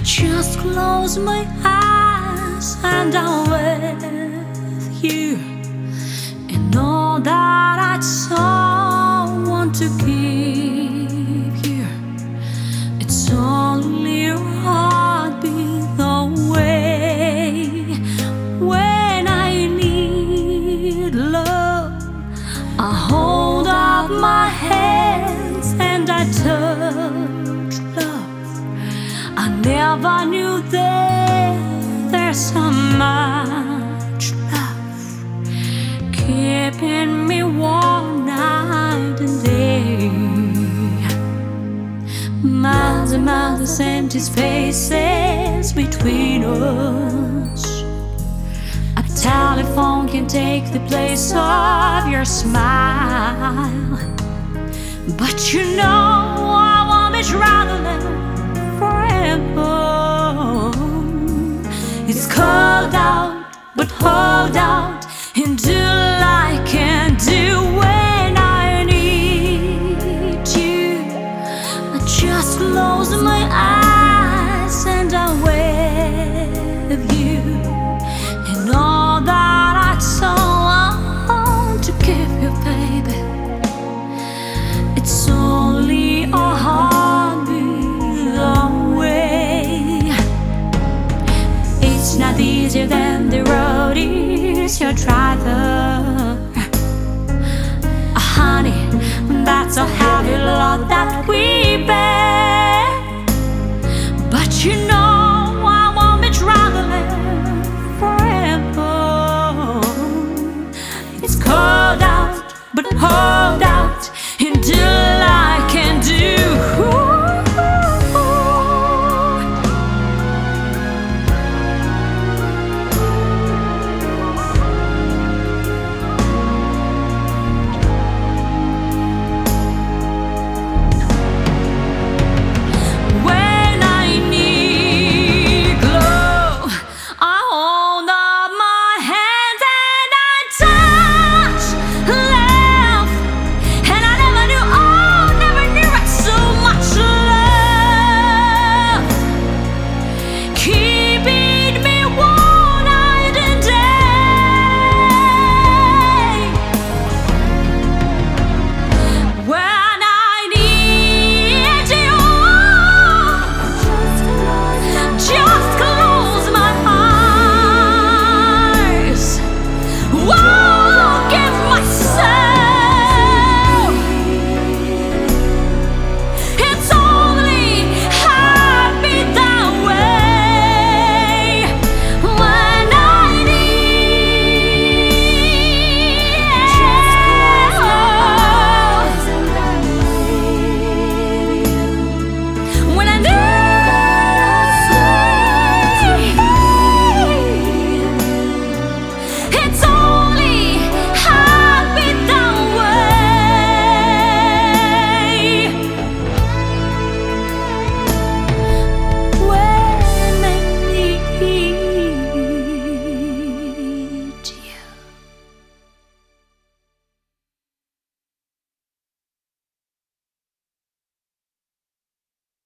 just close my eyes and I'm with you, and all that I so want to give you, it's only your heartbeat away. When I need love, I hold up my hands and I touch love. I never knew there's so much love keeping me warm night and day. Miles and miles of empty spaces between us. A telephone can take the place of your smile, but you know I won't be traveling forever. It's cold out, but hold out and do like I can do. When I need you, I just close my eyes and I'm with you, and all that I so want to give you, baby, it's only a heartbeat away. It's not easier than the road is your driver. Honey, that's a heavy load that we bear. But you know I won't be traveling forever. It's cold out, but hold out.